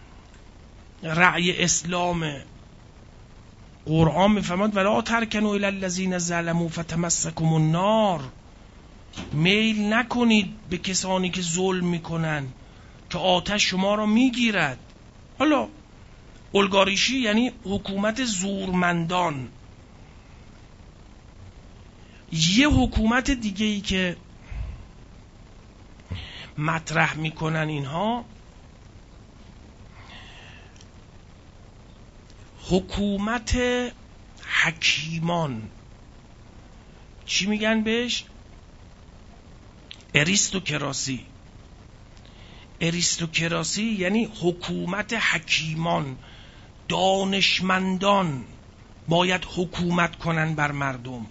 رأی اسلامه. قرآن میفرماد ولا ترکنوا الی الذین ظلموا فتمسکم النار، میل نکنید به کسانی که ظلم میکنن که آتش شما را میگیرد. حالا اولیگارشی یعنی حکومت زورمندان. یه حکومت دیگه ای که مطرح میکنن اینها، حکومت حکیمان. چی میگن بهش؟ اریستوکراسی. اریستوکراسی یعنی حکومت حکیمان، دانشمندان باید حکومت کنن بر مردم.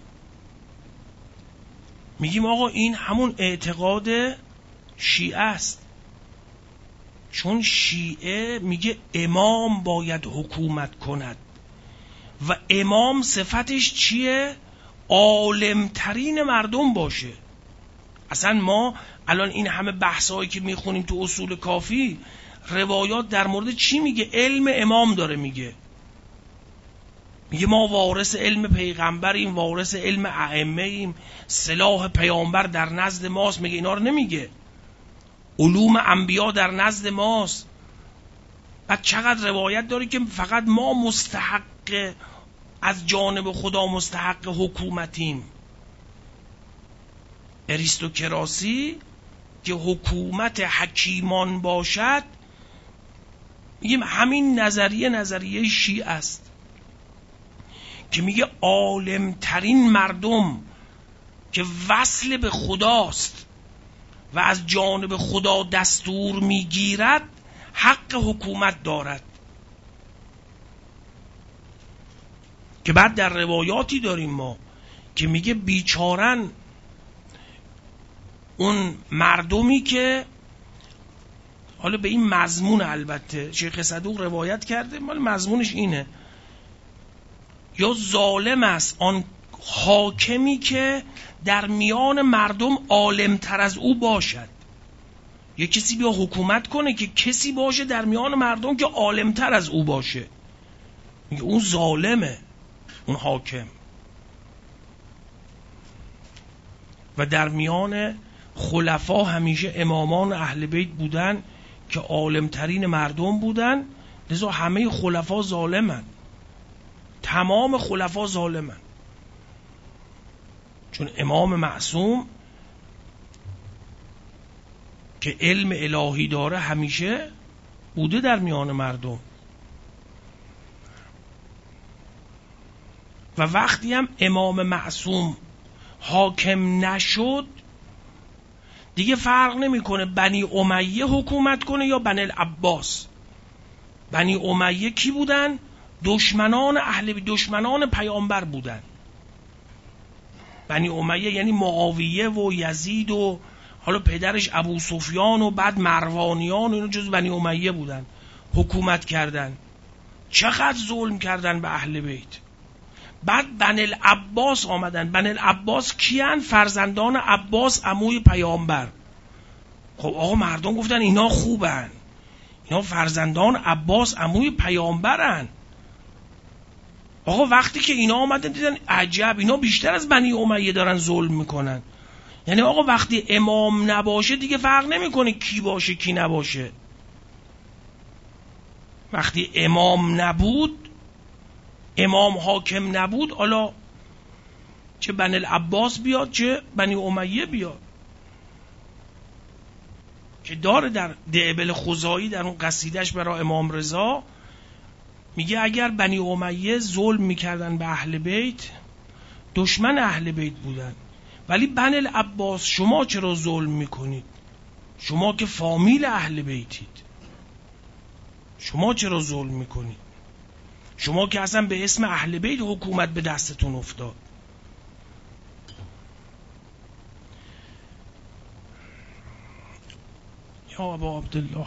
میگیم آقا این همون اعتقاد شیعه است، چون شیعه میگه امام باید حکومت کند و امام صفتش چیه؟ عالمترین مردم باشه. اصلا ما الان این همه بحثایی که میخونیم تو اصول کافی، روایات در مورد چی میگه؟ علم امام داره میگه. میگه ما وارث علم پیغمبریم، وارث علم ائمه ایم، سلاح پیامبر در نزد ماست. میگه اینا رو نمیگه. علوم انبیا در نزد ماست. بعد چقدر روایت داره که فقط ما مستحق، از جانب خدا مستحق حکومتیم. اریستوکراسی که حکومت حکیمان باشد، میگیم همین نظریه نظریه شیعه است که میگه عالمترین مردم که وصل به خداست و از جانب خدا دستور میگیرد حق حکومت دارد. که بعد در روایاتی داریم ما که میگه بیچارن اون مردمی که، حالا به این مضمون البته شیخ صدوق روایت کرده، مال مضمونش اینه، یا ظالم است آن حاکمی که در میان مردم عالمتر از او باشد. یه کسی بیا حکومت کنه که کسی باشه در میان مردم که عالمتر از او باشه، میگه اون ظالمه، اون حاکم. و در میان خلفا همیشه امامان اهل بیت بودن که عالمترین مردم بودن، لذا همه خلفا ظالمن، تمام خلفا ظالمن، چون امام معصوم که علم الهی داره همیشه بوده در میان مردم. و وقتی هم امام معصوم حاکم نشد، دیگه فرق نمیکنه بنی امیه حکومت کنه یا بنی العباس. بنی امیه کی بودن؟ دشمنان اهل دشمنان پیامبر بودن. بنی امیه یعنی معاویه و یزید و حالا پدرش ابو سفیان و بعد مروانیان، اینا جز بنی امیه بودن، حکومت کردن. چقدر ظلم کردن به اهل بیت. بعد بنی العباس آمدن. بنی العباس کیان؟ فرزندان عباس عموی پیامبر. خب آقا مردم گفتن اینا خوبن، اینا فرزندان عباس عموی پیامبرن. آقا وقتی که اینا آمدن دیدن عجب اینا بیشتر از بنی امیه دارن ظلم میکنن، یعنی آقا وقتی امام نباشه دیگه فرق نمیکنه کی باشه کی نباشه. وقتی امام نبود، امام حاکم نبود، حالا چه بنی العباس بیاد چه بنی امیه بیاد، که داره در دعبل خزائی در اون قصیدش برای امام رضا میگه اگر بنی امیه ظلم میکردن به اهل بیت دشمن اهل بیت بودن، ولی بنی العباس شما چرا ظلم میکنید؟ شما که فامیل اهل بیتید، شما چرا ظلم میکنید؟ شما که اصلا به اسم اهل بیت حکومت به دستتون افتاد. یا ابا عبدالله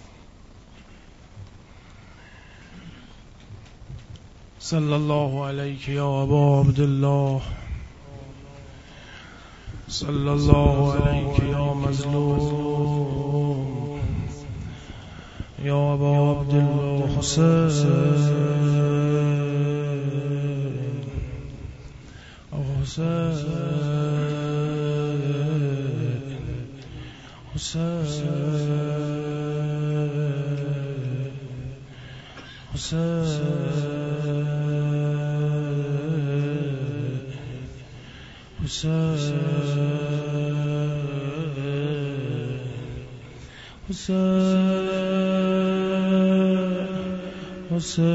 صلی الله علیک یا ابا عبدالله، صلی الله علیک یا مظلوم، یا ابا عبدالله حسین، حسین حسین حسین حسین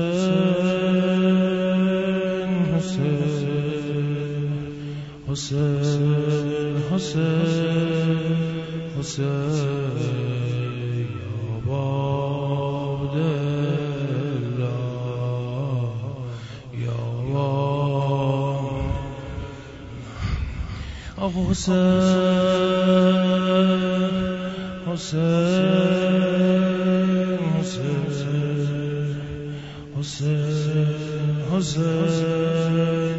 حسین حسین حسین حسین یا عبد الله یا آقا حسین حسین حسین حسین حسین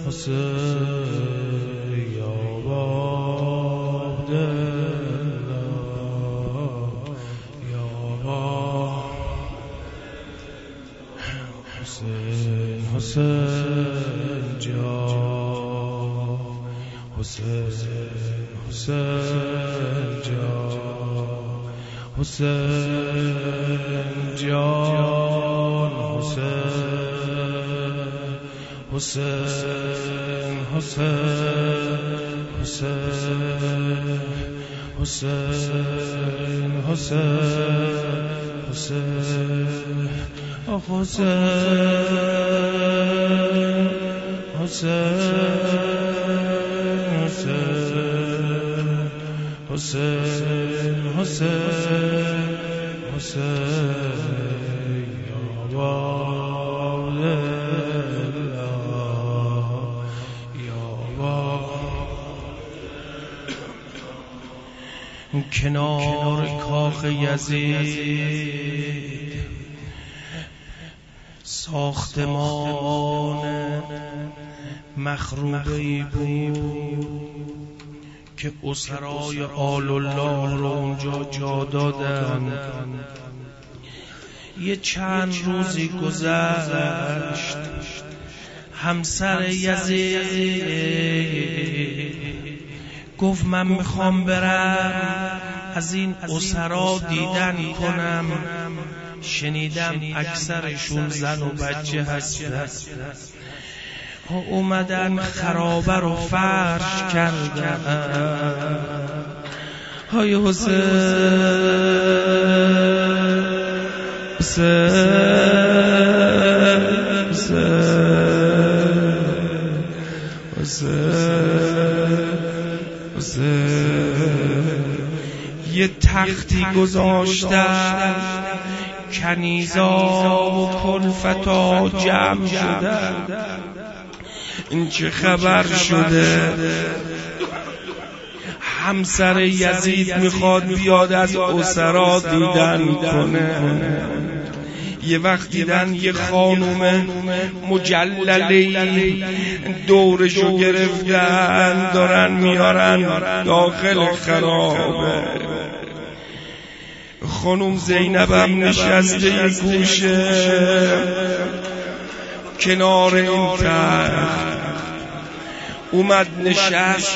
حسین یا عبد الله یا حسین حسین جا حسین حسین جا حسین جان حسین حسین حسین حسین حسین حسین حسین حسین حسین حسین حسین حسین یا عبد الله یا کنار کاخ یزید ساختمان مخروبه‌ای بود که اسرای آل الله رو اونجا جا دادن. یه چند روزی گذشت، همسر یزید گفت من میخوام برم از این اسرا دیدن کنم، شنیدم اکثرشون زن و بچه هستن. اومدن خرابه رو فرش کردن. های حسین حسین حسین حسین یه تختی گذاشتن، کنیزا و کلفتا جمع شدن. این چه خبر شده؟ همسر یزید میخواد بیاد از اسرا دیدن کنه. یه وقت دیدن یه خانوم مجللی دورشو گرفتن، دارن میارن داخل خرابه. خانوم زینب هم نشسته یه گوشه، کنار این تخت اومد نشست،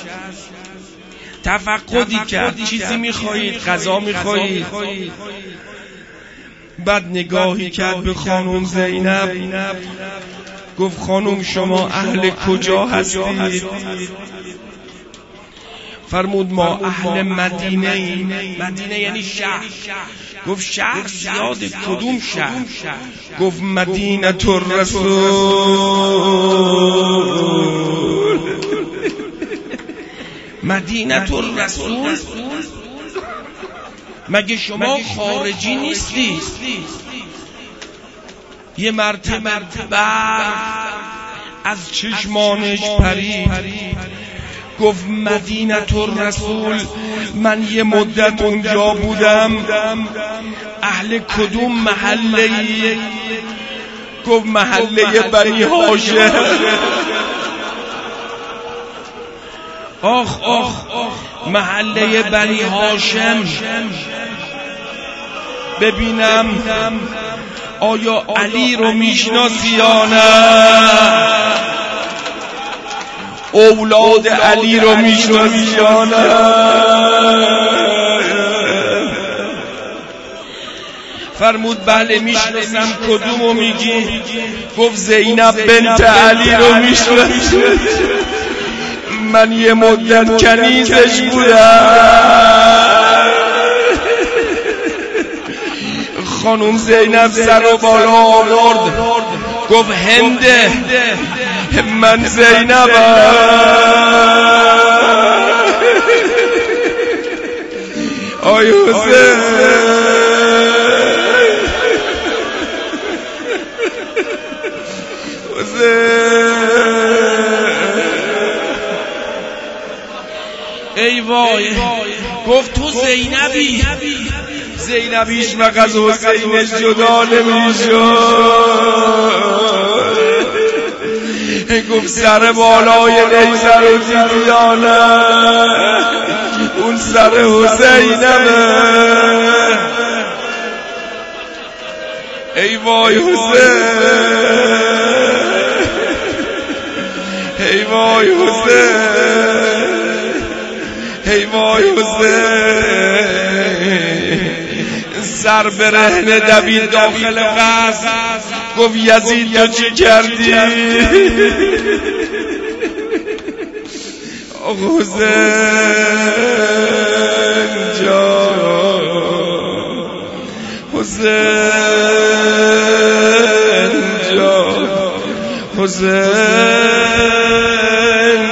تفقدی کرد. چیزی میخواهید؟ غذا میخواهید؟ بعد نگاهی کرد به خانم زینب، گفت خانم شما اهل کجا هستید؟ فرمود ما اهل مدینه ایم. مدینه یعنی شهر. گفت شهر زیاده، کدوم شهر؟ گفت مدینه الرسول. مدینه الرسول؟ مگه شما خارجی نیستی؟ یه مرتبه از چشمانش پرید، گفت مدینه الرسول، من یه مدت اونجا بودم. اهل کدوم محله ای؟ گفت محله بنی هاشم. آخ آخ محله بنی هاشم. ببینم آیا علی رو میشناسی یا نه؟ اولاد علی رو میشناسی یا نه؟ فرمود بله میشناسم. کدومو میگی؟ گفت زینب بنت علی رو میشناسی؟ من یه مدت کنیزش بودم. خانم زینب سر و بالا آورد، گفت هنده، من زینبم. آی حسین، ای وای. گفت تو زینبی؟ زینبیش و از حسینش جدا نمیشد. گفت سر بالای نیزه رو دیدی یا نه؟ اون سر حسینمه. ای وای حسین، ای وای حسین، ای وای حسین. سر برهنه دوید داخل قصر، گفت یزید تو چی کردی؟ حسین جان، حسین جان، حسین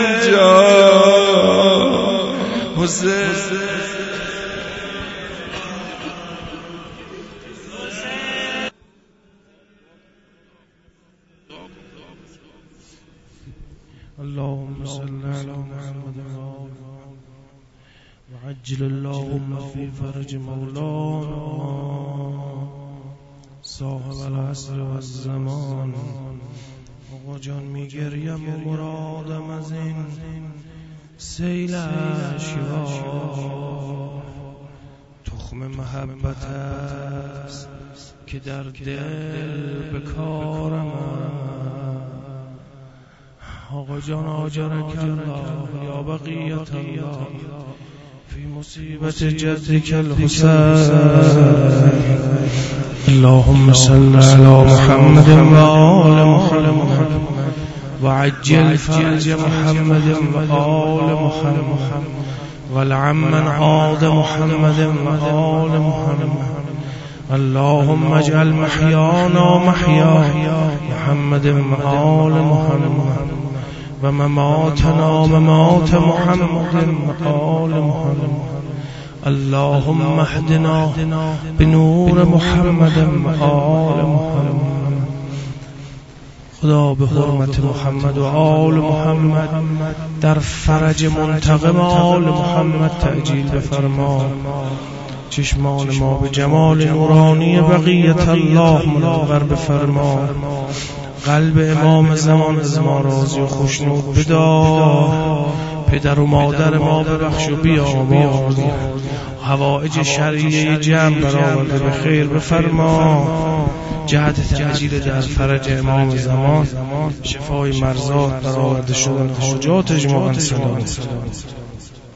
جان، حسین. اللهم صل على محمد وعجل اللهم في فرج مولانا صاحب العصر والزمان. آقا جان میگریم و مرادم از این سیل اشیاء تخم محبت است که در دل به کارم. آقا جان آجرک الله یا بقیت الله فی مصیبت جدک الحسین. اللهم صل علی محمد و آل محمد وعجل فرج محمد و آل محمد والعم من عاد محمد و آل محمد. اللهم اجعل محیانا محیا محمد و آل محمد و مماتنا ممات محمد و آل محمد. اللهم اهدنا بنور محمد و آل محمد. خدا به حرمت محمد و آل محمد در فرج منتقم آل محمد تعجیل بفرما. چشمان ما به جمال نورانی بقیت الله منور بفرما. قلب امام زمان از ما راضی و خوشنود بدار. پدر و مادر ما ببخش و بیامرز. حوائج شرعیه جمع برآورده به خیر بفرما. جهت تعجیل در فرج امام زمان، شفای مرضات، برآورده شدن حاجات اجماعاً. سلام.